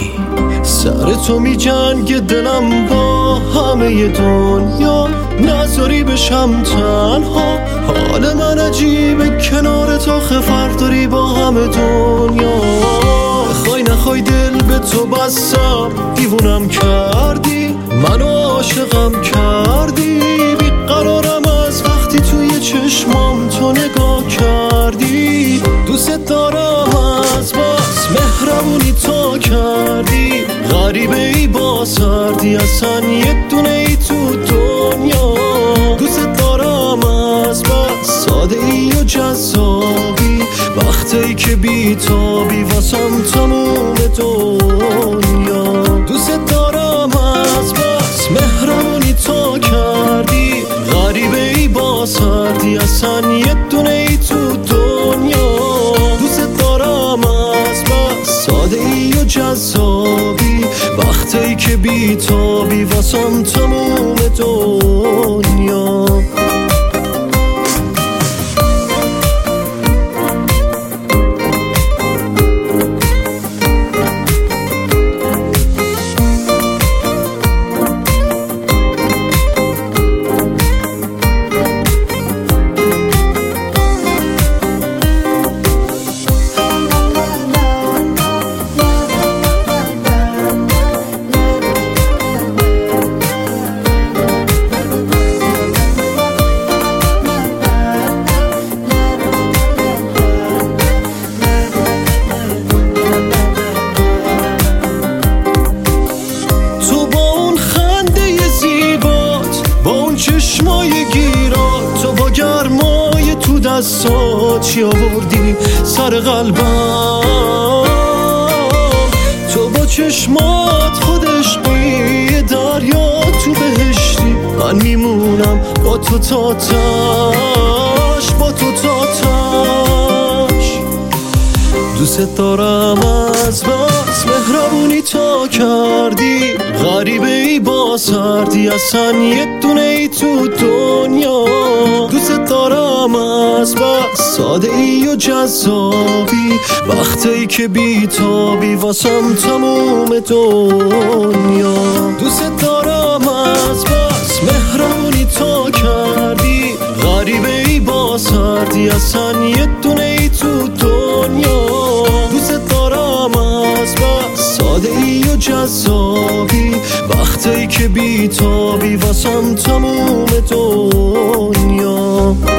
کی؟ سر تو می جنگ دلم با همه دنیا، نذاری بشم تنها. حال من عجیبه کنار تو، خفر داری با همه دنیا. بخوای نخوای دل به تو بستم، دیوونم کردی، منو عاشقم کردی. بیقرارم از وقتی توی چشمام تو نگاه کردی. دوست دارم از بس مهربونی تو کردی. غریبه ای با سردی، اصلا یه دونه ای تو دنیا. دوست دارم از بس ساده ای و جذابی، وقتی که بیتابی واسم تموم دنیا. دوست دارم از بس مهربونی تو کردی. غریبه ای با سردی، اصلا یه دونه ای تو دنیا. دوست دارم از بس ساده ای و جذابی، وقتی که بیتابی واسم تموم دنیا. چشمای گیرات، تو با گرمای تو دستات چی آوردی سر قلبم. تو با چشمات خود عشقی، دریا تو بهشتی. من میمونم با تو تا تاش، با تو تا تاش. دوست دارم از بس مهربونی تا کردی. غریبه ای با سردی، اصلا یه دونه ای تو دنیا. دوست دارم از بس ساده ای و جذابی، وقتی که بیتابی واسم تموم دنیا. دوست دارم از بس مهربونی تا کردی. غریبه ای با سردی، اصلا یه دونه ای تو دنیا. دوست دارم از بس ساده ای و جذابی، وقتی که بیتابی واسم تموم دنیا.